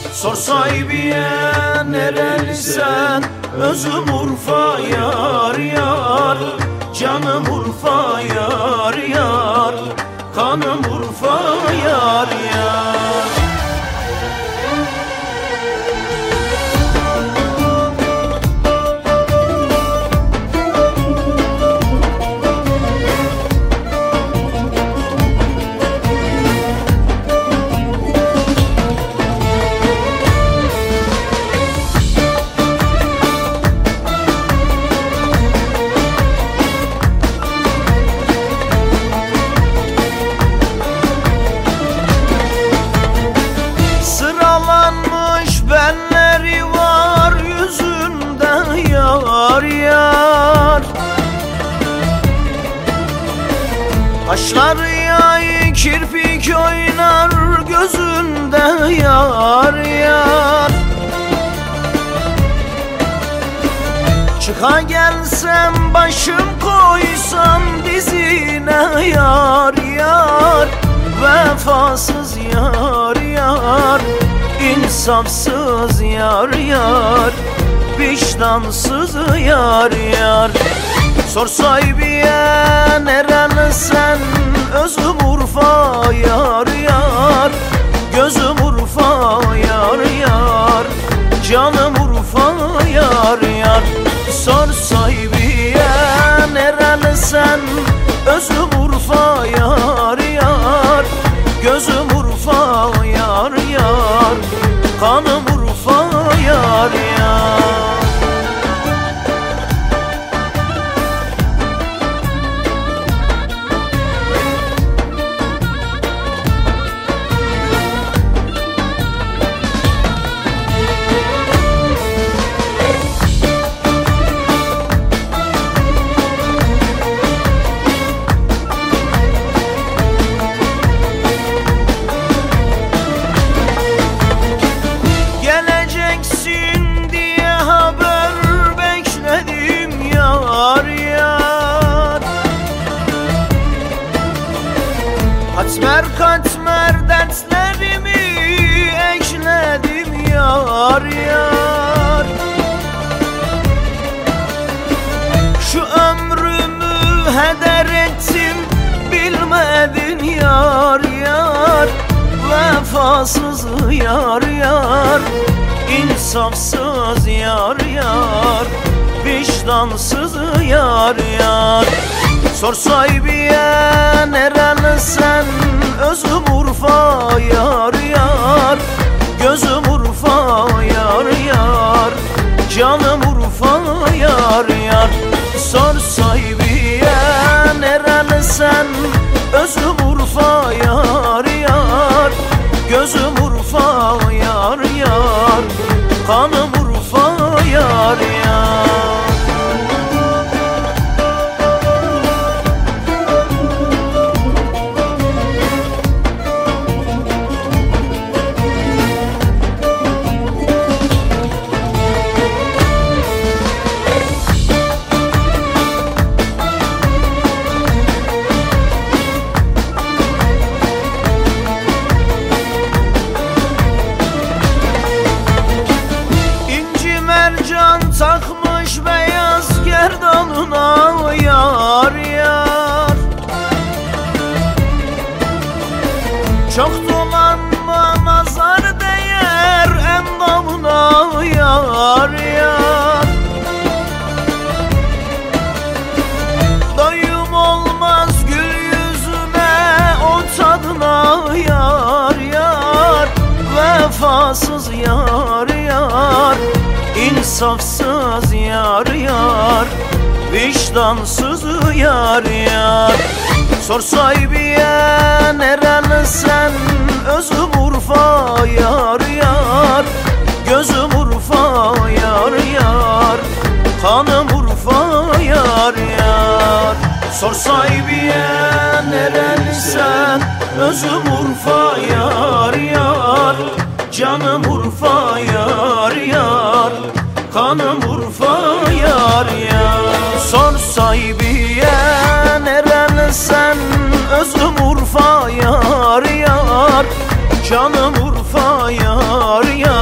Sor sahibiye nerelisen, özüm Urfa yar yar. Canım Urfa yar yar, kanım Urfa yar yar. Benleri var yüzünde yar yar. Kaşları yay kirpik oynar gözünde yar yar. Çıka gelsem başım koysam dizine yar yar. Vefasız yar yar, İnsafsız yar yar, vicdansız yar yar. Sor sahibiye nerelisen, özüm Urfa yar yar. Gözüm Urfa yar yar, canım Urfa yar yar. Sor sahibiye nerelisen, özüm Urfa yar yar. Gözüm Urfa yar yar, kanım Urfa yar yar. Katmer katmer dertlerimi ekledim yar yar. Şu ömrümü heder ettim bilmedin yar yar. Vefasız yar yar, insafsız yar yar, vicdansız yar yar. Sor sahibiye nerelisen, özüm Urfa yar yar. Gözüm Urfa yar yar, canım Urfa yar yar. Sor sahibiye nerelisen, özüm Urfa yar yar. Gözüm Urfa yar yar, kanım Urfa yar yar. Takmış beyaz gerdanına yar yar. Çok dolanma nazar değer endamına yar yar. Doyum olmaz gül yüzüne o tadına yar yar. Vefasız yar yar, İnsafsız yar yar, vicdansız yar yar. Sor sahibiye nerelisen, özüm Urfa yar yar. Gözüm Urfa yar yar, kanım Urfa yar yar. Sor sahibiye nerelisen, özüm Urfa yar yar. Canım Urfa yar yar, kanım Urfa yar yar. Sor sahibiye nerelisen, özüm Urfa yar yar. Canım Urfa yar yar.